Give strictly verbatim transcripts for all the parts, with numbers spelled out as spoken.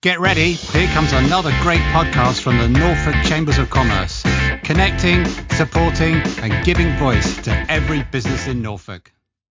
Get ready, here comes another great podcast from the Norfolk Chambers of Commerce, connecting, supporting and giving voice to every business in Norfolk.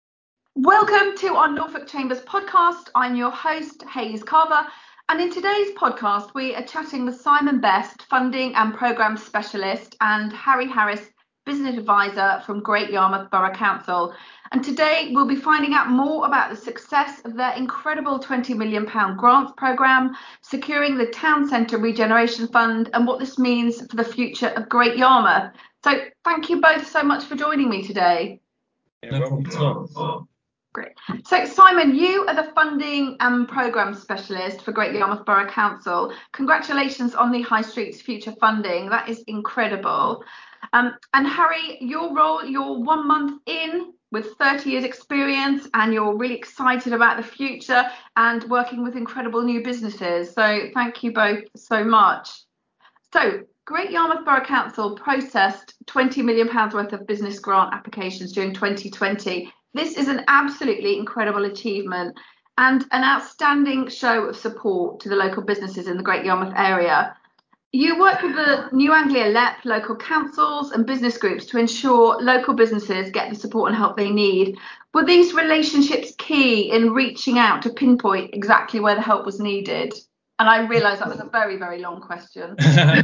Welcome to our Norfolk Chambers podcast. I'm your host, Hayes Carver, and in today's podcast we are chatting with Simon Best, Funding and Programme Specialist, and Harry Harris, Business Advisor from Great Yarmouth Borough Council. And today we'll be finding out more about the success of their incredible twenty million pounds grants programme, securing the Town Centre Regeneration Fund, and what this means for the future of Great Yarmouth. So thank you both so much for joining me today. No problem at all. Great. So Simon, you are the Funding and Programme Specialist for Great Yarmouth Borough Council. Congratulations on the High Streets Future funding. That is incredible. Um, and Harry, your role, you're one month in with thirty years experience, and you're really excited about the future and working with incredible new businesses. So thank you both so much. So Great Yarmouth Borough Council processed twenty million pounds worth of business grant applications during twenty twenty. This is an absolutely incredible achievement and an outstanding show of support to the local businesses in the Great Yarmouth area. You work with the New Anglia L E P, local councils and business groups to ensure local businesses get the support and help they need. Were these relationships key in reaching out to pinpoint exactly where the help was needed? And I realise that was a very, very long question.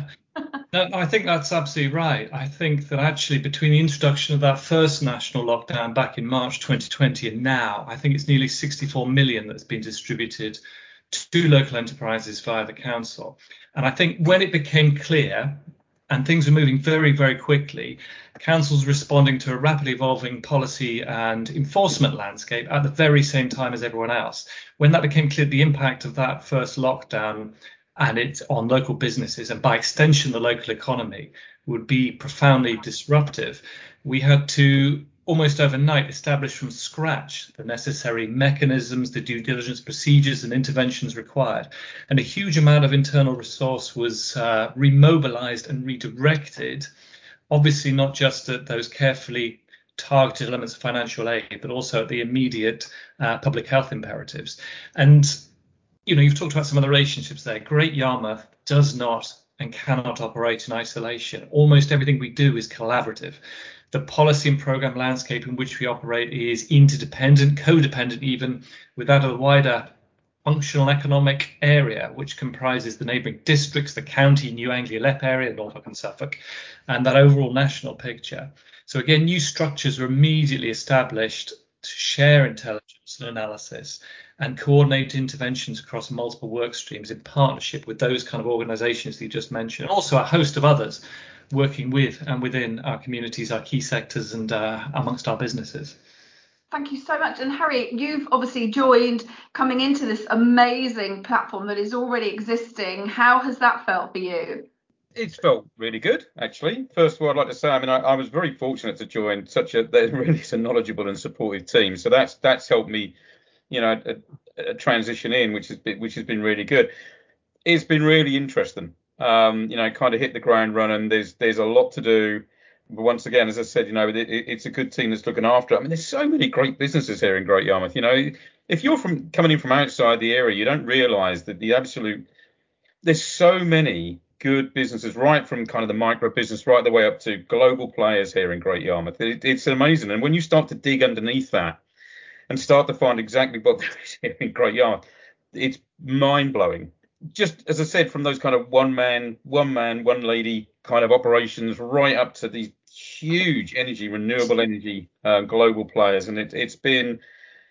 No, I think that's absolutely right. I think that actually between the introduction of that first national lockdown back in March twenty twenty and now, I think it's nearly sixty-four million that's been distributed to local enterprises via the council. And I think when it became clear, and things were moving very, very quickly, councils responding to a rapidly evolving policy and enforcement landscape at the very same time as everyone else. When that became clear, the impact of that first lockdown and it's on local businesses and by extension the local economy would be profoundly disruptive, we had to almost overnight establish from scratch the necessary mechanisms, the due diligence procedures and interventions required. And a huge amount of internal resource was uh, remobilized and redirected, obviously not just at those carefully targeted elements of financial aid, but also at the immediate uh, public health imperatives. And you know, you've talked about some of the relationships there. Great Yarmouth does not and cannot operate in isolation. Almost everything we do is collaborative. The policy and programme landscape in which we operate is interdependent, codependent even, with that of the wider functional economic area, which comprises the neighbouring districts, the county, New Anglia L E P area, Norfolk and Suffolk, and that overall national picture. So again, new structures were immediately established to share intelligence and analysis and coordinate interventions across multiple work streams in partnership with those kind of organisations that you just mentioned, and also a host of others working with and within our communities, our key sectors and uh, amongst our businesses. Thank you so much. And Harry, you've obviously joined coming into this amazing platform that is already existing. How has that felt for you? It's felt really good, actually. First of all, I'd like to say, I mean, I, I was very fortunate to join such a, there really is a knowledgeable and supportive team. So that's that's helped me, you know, a, a transition in, which has been which has been really good. It's been really interesting. Um, you know, kind of hit the ground running. There's there's a lot to do. But once again, as I said, you know, it, it's a good team that's looking after it. I mean, there's so many great businesses here in Great Yarmouth. You know, if you're from coming in from outside the area, you don't realise that the absolute there's so many good businesses, right from kind of the micro business right the way up to global players here in Great Yarmouth. It, it's amazing. And when you start to dig underneath that and start to find exactly what there is here in Great Yarmouth, it's mind blowing. Just as I said, from those kind of one man, one man, one lady kind of operations right up to these huge energy, renewable energy uh, global players. And it, it's been,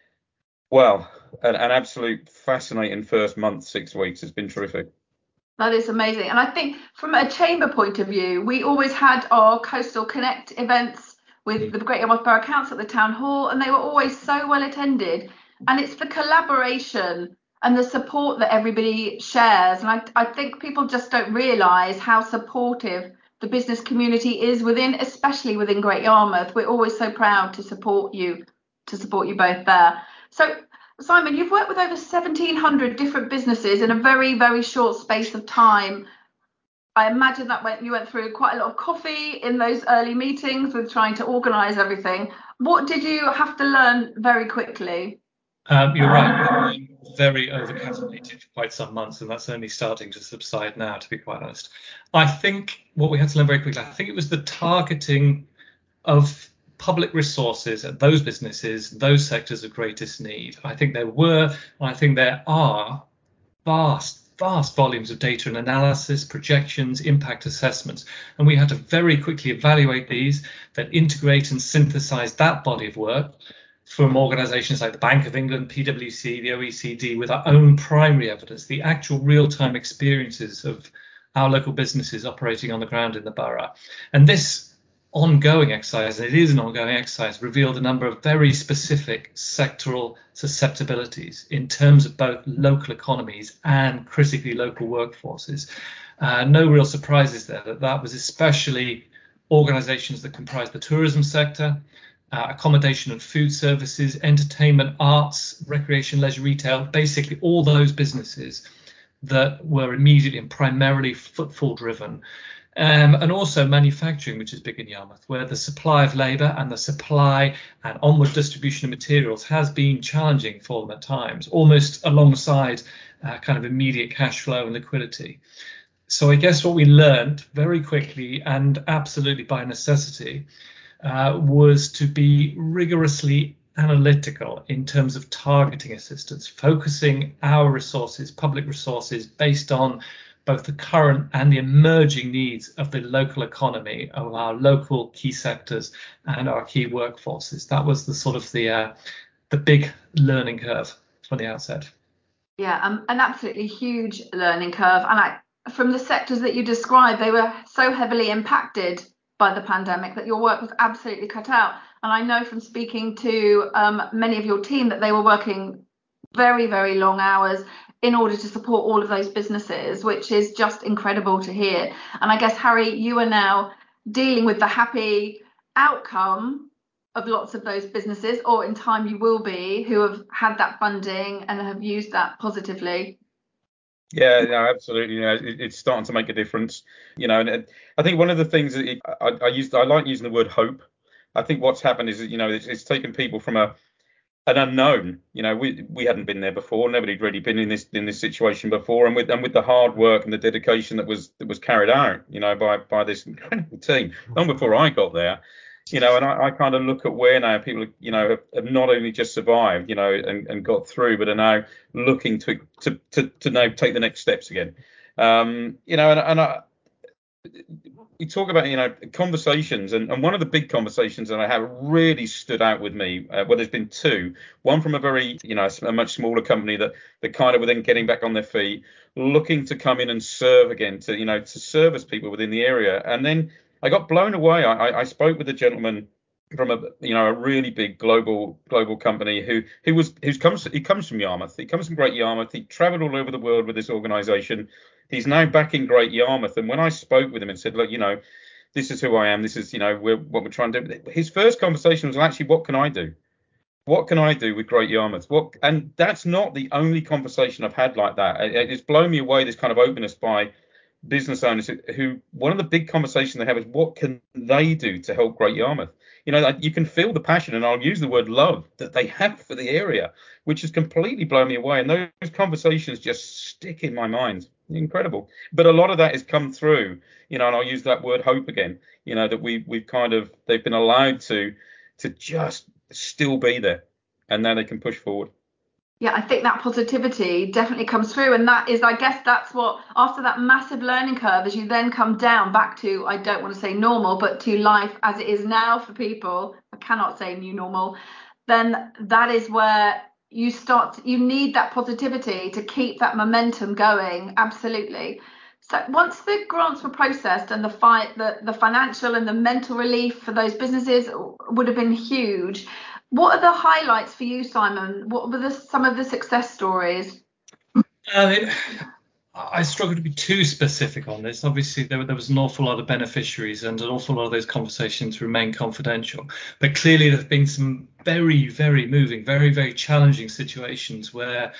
well, an, an absolute fascinating first month, six weeks. It's been terrific. That is amazing. And I think from a chamber point of view, we always had our Coastal Connect events with the Great Yarmouth Borough Council at the Town Hall, and they were always so well attended. And it's the collaboration and the support that everybody shares. And I, I think people just don't realise how supportive the business community is within, especially within Great Yarmouth. We're always so proud to support you, to support you both there. So Simon, you've worked with over seventeen hundred different businesses in a very, very short space of time. I imagine that went, you went through quite a lot of coffee in those early meetings with trying to organise everything. What did you have to learn very quickly? Um, you're right. We've been very over-caffeinated for quite some months, and that's only starting to subside now, to be quite honest. I think what we had to learn very quickly, I think it was the targeting of public resources at those businesses, those sectors of greatest need. I think there were, and I think there are, vast, vast volumes of data and analysis, projections, impact assessments, and we had to very quickly evaluate these, then integrate and synthesize that body of work from organizations like the Bank of England, P W C, the O E C D, with our own primary evidence, the actual real-time experiences of our local businesses operating on the ground in the borough. And this ongoing exercise, and it is an ongoing exercise, revealed a number of very specific sectoral susceptibilities in terms of both local economies and critically local workforces. Uh, no real surprises there that that was especially organizations that comprise the tourism sector, uh, accommodation and food services, entertainment, arts, recreation, leisure, retail, basically all those businesses that were immediately and primarily footfall driven. Um, and also manufacturing, which is big in Yarmouth, where the supply of labour and the supply and onward distribution of materials has been challenging for them at times, almost alongside uh, kind of immediate cash flow and liquidity. So I guess what we learned very quickly and absolutely by necessity uh, was to be rigorously analytical in terms of targeting assistance, focusing our resources, public resources, based on both the current and the emerging needs of the local economy, of our local key sectors and our key workforces. That was the sort of the uh, the big learning curve from the outset. Yeah, um, an absolutely huge learning curve. And I, from the sectors that you described, they were so heavily impacted by the pandemic that your work was absolutely cut out. And I know from speaking to um, many of your team that they were working very, very long hours in order to support all of those businesses, which is just incredible to hear. And I guess, Harry, you are now dealing with the happy outcome of lots of those businesses, or in time you will be, who have had that funding and have used that positively. Yeah, no, absolutely. You know, it, it's starting to make a difference. You know, and it, I think one of the things that it, I, I used, I like using the word hope. I think what's happened is, you know, it's, it's taken people from a an unknown. You know, we we hadn't been there before. Nobody'd really been in this in this situation before, and with and with the hard work and the dedication that was that was carried out, you know, by by this incredible team long before I got there. You know, and I, I kind of look at where now people, you know, have, have not only just survived, you know, and, and got through, but are now looking to to to, to now take the next steps again. Um, you know, and, and I, we talk about, you know, conversations, and, and one of the big conversations that I have really stood out with me, uh, well, there's been two. One from a very, you know, a much smaller company that that kind of were then getting back on their feet, looking to come in and serve again, to, you know, to service people within the area. And then I got blown away. I, I spoke with a gentleman from a, you know, a really big global global company who who was who's comes he comes from Yarmouth. He comes from Great Yarmouth. He travelled all over the world with this organisation. He's now back in Great Yarmouth. And when I spoke with him and said, look, you know, this is who I am. This is, you know, we're, what we're trying to do. His first conversation was actually, what can I do? What can I do with Great Yarmouth? What? And that's not the only conversation I've had like that. It, it's blown me away, this kind of openness by business owners who, who one of the big conversations they have is, what can they do to help Great Yarmouth? You know, you can feel the passion, and I'll use the word love, that they have for the area, which has completely blown me away. And those conversations just stick in my mind. Incredible. But a lot of that has come through, you know, and I'll use that word hope again, you know, that we we've kind of, they've been allowed to to just still be there, and now they can push forward. Yeah, I think that positivity definitely comes through. And that is, I guess that's what, after that massive learning curve, as you then come down back to, I don't want to say normal, but to life as it is now for people, I cannot say new normal, then that is where you start, you need that positivity to keep that momentum going. Absolutely. So once the grants were processed, and the fight, the, the financial and the mental relief for those businesses would have been huge. What are the highlights for you, Simon? What were the, some of the success stories? Uh, it, I struggle to be too specific on this. Obviously, there, there was an awful lot of beneficiaries, and an awful lot of those conversations remain confidential. But clearly, there have been some very, very moving, very, very challenging situations where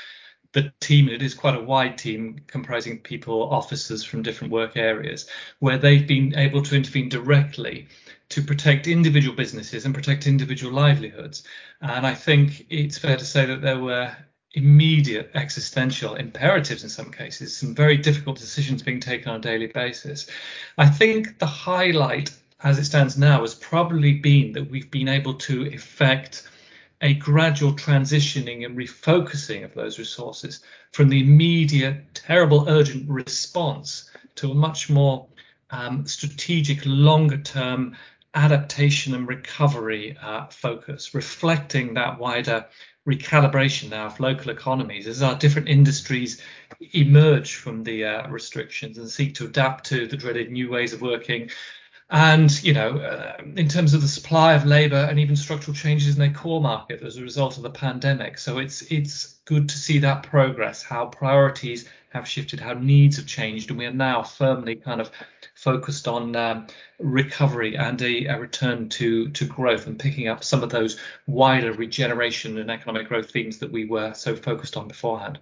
the team, it is quite a wide team comprising people, officers from different work areas, where they've been able to intervene directly to protect individual businesses and protect individual livelihoods. And I think it's fair to say that there were immediate existential imperatives in some cases, some very difficult decisions being taken on a daily basis. I think the highlight as it stands now has probably been that we've been able to effect a gradual transitioning and refocusing of those resources from the immediate, terrible, urgent response to a much more um, strategic, longer-term adaptation and recovery uh, focus, reflecting that wider recalibration now of local economies as our different industries emerge from the uh, restrictions and seek to adapt to the dreaded new ways of working. And, you know, uh, in terms of the supply of labour and even structural changes in their core market as a result of the pandemic. So it's it's good to see that progress, how priorities have shifted, how needs have changed. And we are now firmly kind of focused on um, recovery and a, a return to, to growth and picking up some of those wider regeneration and economic growth themes that we were so focused on beforehand.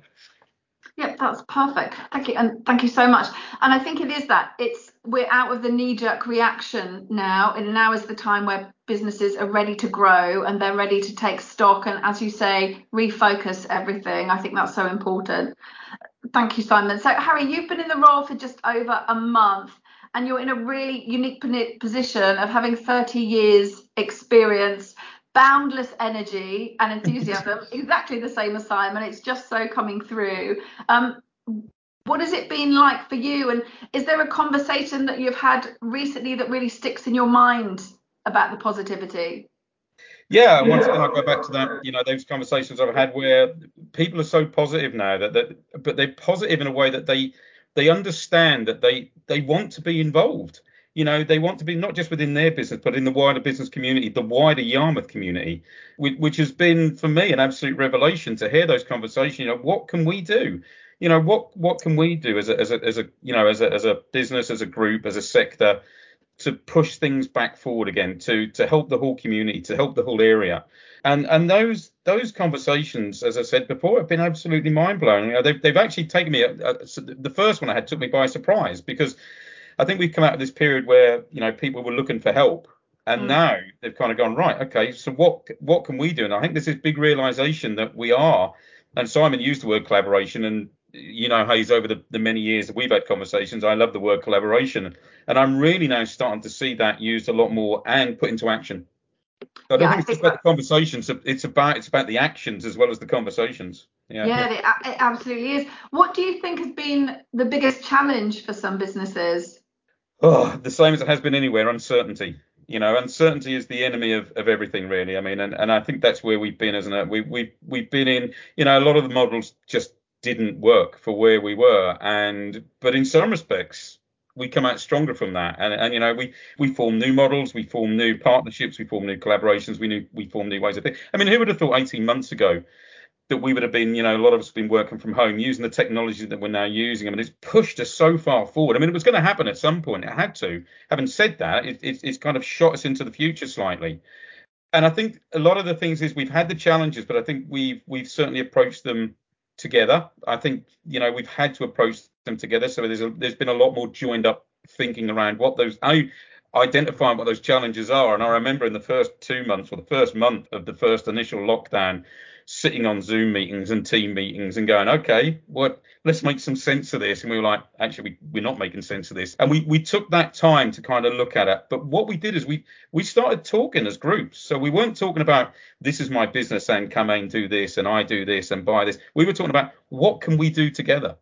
Yep, that's perfect. Thank you. And thank you so much. And I think it is that it's we're out of the knee-jerk reaction now, and now is the time where businesses are ready to grow and they're ready to take stock and, as you say, refocus everything. I think that's so important. Thank you, Simon. So, Harry, you've been in the role for just over a month, and you're in a really unique position of having thirty years experience, boundless energy and enthusiasm, exactly the same as Simon. It's just so coming through. Um, what has it been like for you? And is there a conversation that you've had recently that really sticks in your mind about the positivity? Yeah, and once again, I go back to that, you know, those conversations I've had where people are so positive now that, that but they're positive in a way that they they understand that they they want to be involved. You know, they want to be not just within their business, but in the wider business community, the wider Yarmouth community, which, which has been for me an absolute revelation to hear those conversations. You know, what can we do? You know, what what can we do as a as a as a you know as a as a business, as a group, as a sector, to push things back forward again, to to help the whole community, to help the whole area. And and those those conversations, as I said before, have been absolutely mind blowing. You know, they've they've actually taken me. Uh, the first one I had took me by surprise, because I think we've come out of this period where, you know, people were looking for help, and mm. now they've kind of gone, right, okay, so what what can we do? And I think there's this big realization that we are, and Simon used the word collaboration, and you know, Hayes, over the, the many years that we've had conversations, I love the word collaboration, and I'm really now starting to see that used a lot more and put into action. So I don't yeah, think it's just about the conversations. It's about it's about the actions as well as the conversations. Yeah, yeah, it, it absolutely is. What do you think has been the biggest challenge for some businesses? Oh, the same as it has been anywhere, uncertainty. You know, uncertainty is the enemy of, of everything, really. I mean, and, and I think that's where we've been, isn't it? We, we, we've been in, you know, a lot of the models just didn't work for where we were. And but in some respects, we come out stronger from that. And, and you know, we, we form new models, we form new partnerships, we form new collaborations, we knew, we form new ways of thinking. I mean, who would have thought eighteen months ago that we would have been, you know, a lot of us have been working from home using the technology that we're now using. I mean, it's pushed us so far forward. I mean, it was going to happen at some point. It had to. Having said that, it, it, it's kind of shot us into the future slightly. And I think a lot of the things is we've had the challenges, but I think we've we've certainly approached them together. I think, you know, we've had to approach them together. So there's a, there's been a lot more joined up thinking around what those I identifying what those challenges are. And I remember in the first two months or the first month of the first initial lockdown, sitting on Zoom meetings and team meetings and going, okay, what, let's make some sense of this. And we were like, actually, we, we're not making sense of this. And we, we took that time to kind of look at it. But what we did is we, we started talking as groups. So we weren't talking about, this is my business and come and do this and I do this and buy this. We were talking about, what can we do together?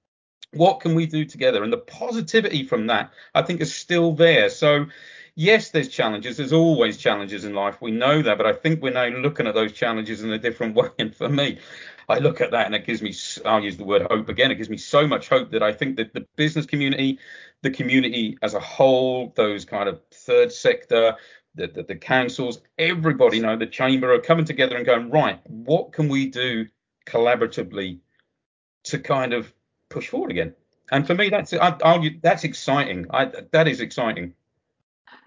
What can we do together? And the positivity from that, I think, is still there. So yes, there's challenges. There's always challenges in life. We know that. But I think we're now looking at those challenges in a different way. And for me, I look at that and it gives me, I'll use the word hope again. It gives me so much hope that I think that the business community, the community as a whole, those kind of third sector, the, the, the councils, everybody, you know, the chamber are coming together and going, right, what can we do collaboratively to kind of push forward again? And for me, that's, I'd argue, that's exciting. I, that is exciting.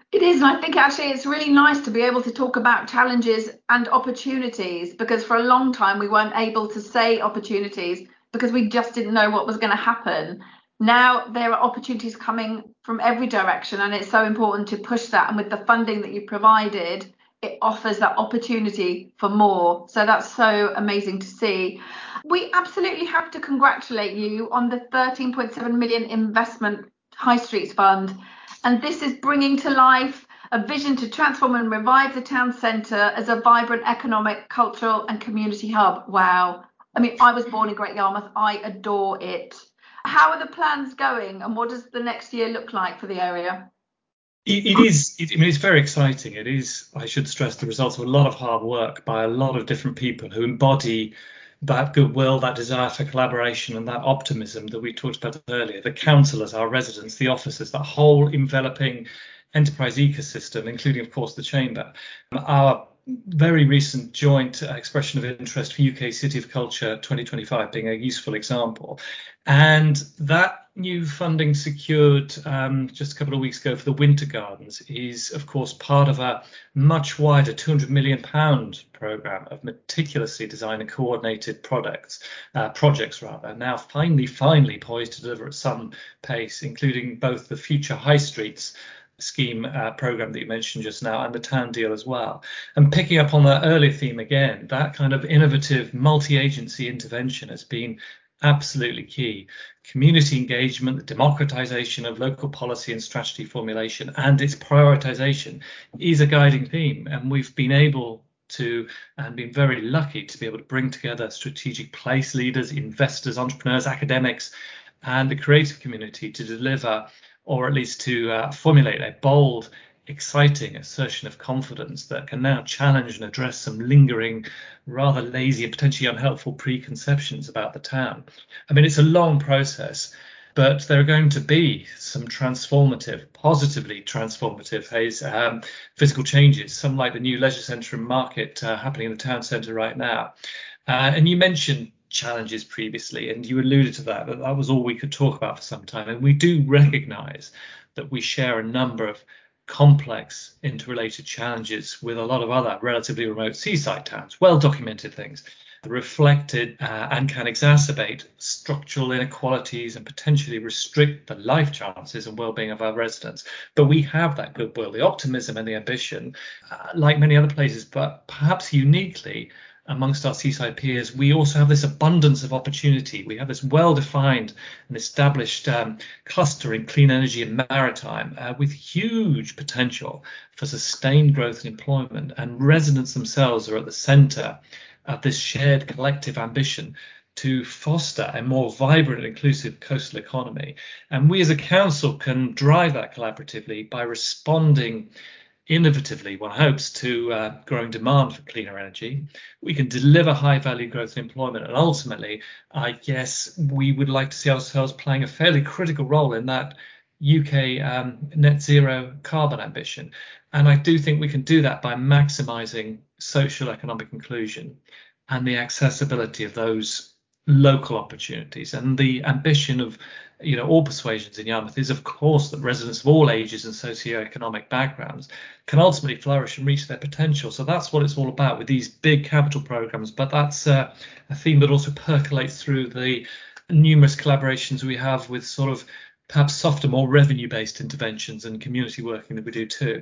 It is, and I think actually it's really nice to be able to talk about challenges and opportunities, because for a long time we weren't able to say opportunities because we just didn't know what was going to happen. Now there are opportunities coming from every direction, and it's so important to push that. And with the funding that you provided, it offers that opportunity for more. So that's so amazing to see. We absolutely have to congratulate you on the thirteen point seven million investment High Streets Fund. And this is bringing to life a vision to transform and revive the town centre as a vibrant economic, cultural and community hub. Wow. I mean, I was born in Great Yarmouth. I adore it. How are the plans going, and what does the next year look like for the area? It, it is, it, I mean, it's very exciting. It is, I should stress, the result of a lot of hard work by a lot of different people who embody that goodwill, that desire for collaboration and that optimism that we talked about earlier. The councillors, our residents, the officers, that whole enveloping enterprise ecosystem, including, of course, the Chamber. Our very recent joint expression of interest for U K City of Culture twenty twenty-five being a useful example. And that new funding secured um, just a couple of weeks ago for the Winter Gardens is, of course, part of a much wider two hundred million pounds programme of meticulously designed and coordinated products, uh, projects rather, now finally, finally poised to deliver at some pace, including both the future High Streets scheme uh, program that you mentioned just now and the town deal as well. And picking up on that earlier theme again, that kind of innovative multi-agency intervention has been absolutely key. Community engagement, the democratization of local policy and strategy formulation and its prioritization is a guiding theme. And we've been able to and been very lucky to be able to bring together strategic place leaders, investors, entrepreneurs, academics and the creative community to deliver, or at least to uh, formulate a bold, exciting assertion of confidence that can now challenge and address some lingering, rather lazy and potentially unhelpful preconceptions about the town. I mean, it's a long process, but there are going to be some transformative, positively transformative um, physical changes, some like the new leisure centre and market uh, happening in the town centre right now. Uh, and you mentioned challenges previously, and you alluded to that, that that was all we could talk about for some time. And we do recognise that we share a number of complex interrelated challenges with a lot of other relatively remote seaside towns, well documented things reflected uh, and can exacerbate structural inequalities and potentially restrict the life chances and well-being of our residents. But we have that goodwill, the optimism and the ambition, uh, like many other places, but perhaps uniquely amongst our seaside peers, we also have this abundance of opportunity. We have this well-defined and established um, cluster in clean energy and maritime uh, with huge potential for sustained growth and employment. And residents themselves are at the centre of this shared collective ambition to foster a more vibrant and inclusive coastal economy. And we as a council can drive that collaboratively by responding innovatively, one hopes, to uh, growing demand for cleaner energy. We can deliver high value growth and employment. And ultimately, I guess we would like to see ourselves playing a fairly critical role in that U K um, net zero carbon ambition. And I do think we can do that by maximising social economic inclusion and the accessibility of those local opportunities. And the ambition of, you know, all persuasions in Yarmouth is, of course, that residents of all ages and socio-economic backgrounds can ultimately flourish and reach their potential. So that's what it's all about with these big capital programs. But that's uh, a theme that also percolates through the numerous collaborations we have with sort of perhaps softer, more revenue-based interventions and community working that we do too.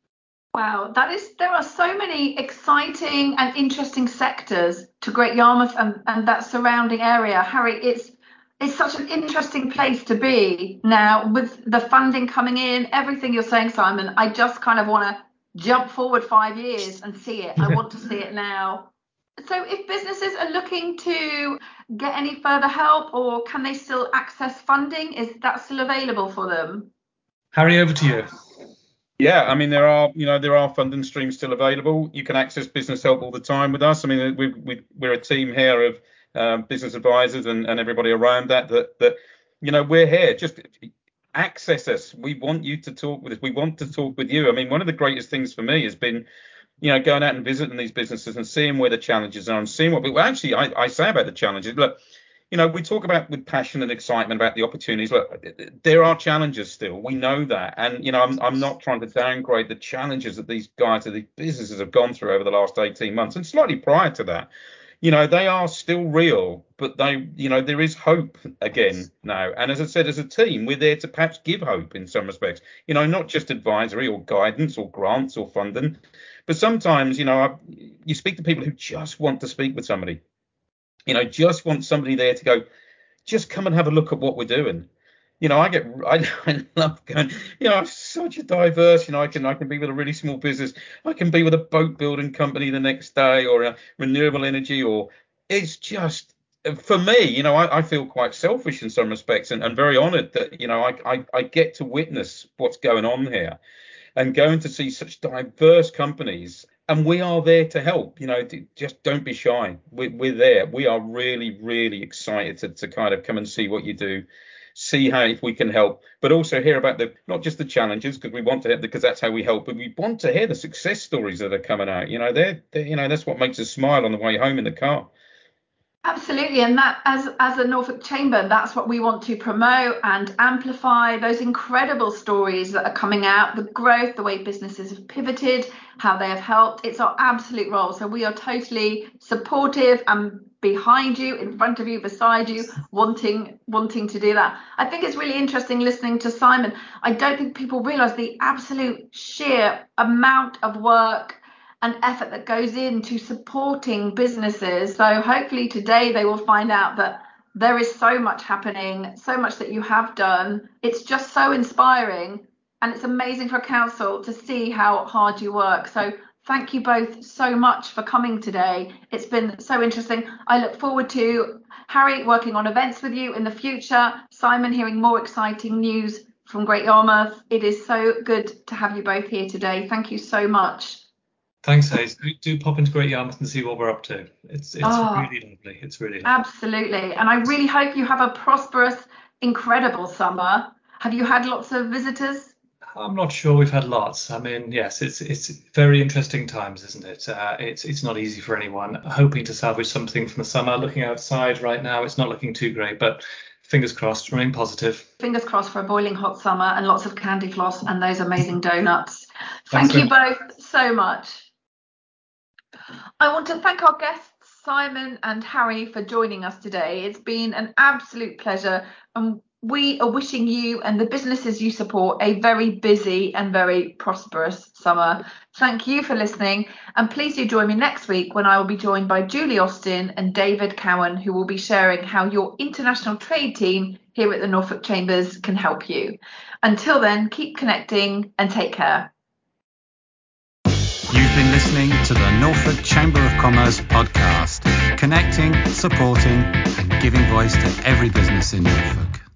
Wow, that is, there are so many exciting and interesting sectors to Great Yarmouth and, and that surrounding area. Harry, it's it's such an interesting place to be now with the funding coming in, everything you're saying, Simon. I just kind of want to jump forward five years and see it. I want to see it now. So if businesses are looking to get any further help, or can they still access funding? Is that still available for them? Harry, over to you. Yeah, I mean, there are, you know, there are funding streams still available. You can access business help all the time with us. I mean, we, we, we're a team here of um, business advisors and, and everybody around that, that, that, you know, we're here. Just access us. We want you to talk with us. We want to talk with you. I mean, one of the greatest things for me has been, you know, going out and visiting these businesses and seeing where the challenges are and seeing what, well, actually, I, I say about the challenges. Look, you know, we talk about with passion and excitement about the opportunities. Look, there are challenges still. We know that. And, you know, I'm, I'm not trying to downgrade the challenges that these guys, that these businesses have gone through over the last eighteen months and slightly prior to that. You know, they are still real, but they, you know, there is hope again now. And as I said, as a team, we're there to perhaps give hope in some respects, you know, not just advisory or guidance or grants or funding, but sometimes, you know, I, you speak to people who just want to speak with somebody, you know, just want somebody there to go, just come and have a look at what we're doing. You know, I get, I, I love going, you know, I'm such a diverse, you know, I can, I can be with a really small business. I can be with a boat building company the next day, or a renewable energy, or it's just, for me, you know, I, I feel quite selfish in some respects, and, and very honoured that, you know, I, I, I get to witness what's going on here and going to see such diverse companies. And we are there to help, you know, just don't be shy. We're, we're there. We are really, really excited to, to kind of come and see what you do, see how, if we can help, but also hear about the, not just the challenges, because we want to help, because that's how we help, but we want to hear the success stories that are coming out. You know, they're, they're you know, that's what makes us smile on the way home in the car. Absolutely, and that as as a Norfolk Chamber, that's what we want to promote and amplify, those incredible stories that are coming out, the growth, the way businesses have pivoted, how they have helped. It's our absolute role. So we are totally supportive and behind you, in front of you, beside you, wanting wanting to do that. I think it's really interesting listening to Simon. I don't think people realise the absolute sheer amount of work and effort that goes into supporting businesses. So hopefully today they will find out that there is so much happening, so much that you have done. It's just so inspiring, and it's amazing for a council to see how hard you work. So thank you both so much for coming today. It's been so interesting. I look forward to Harry working on events with you in the future, Simon hearing more exciting news from Great Yarmouth. It is so good to have you both here today. Thank you so much. Thanks, Hayes. Do, do pop into Great Yarmouth and see what we're up to. It's it's oh, really lovely. It's really lovely. Absolutely. And I really hope you have a prosperous, incredible summer. Have you had lots of visitors? I'm not sure we've had lots. I mean, yes, it's it's very interesting times, isn't it? Uh, it's it's not easy for anyone. Hoping to salvage something from the summer. Looking outside right now, it's not looking too great, but fingers crossed, remain positive. Fingers crossed for a boiling hot summer and lots of candy floss and those amazing donuts. Thank you both so much. I want to thank our guests, Simon and Harry, for joining us today. It's been an absolute pleasure, and we are wishing you and the businesses you support a very busy and very prosperous summer. Thank you for listening, and please do join me next week when I will be joined by Julie Austin and David Cowan, who will be sharing how your international trade team here at the Norfolk Chambers can help you. Until then, keep connecting and take care. You've been listening to the Norfolk Chamber of Commerce podcast, connecting, supporting and giving voice to every business in Norfolk.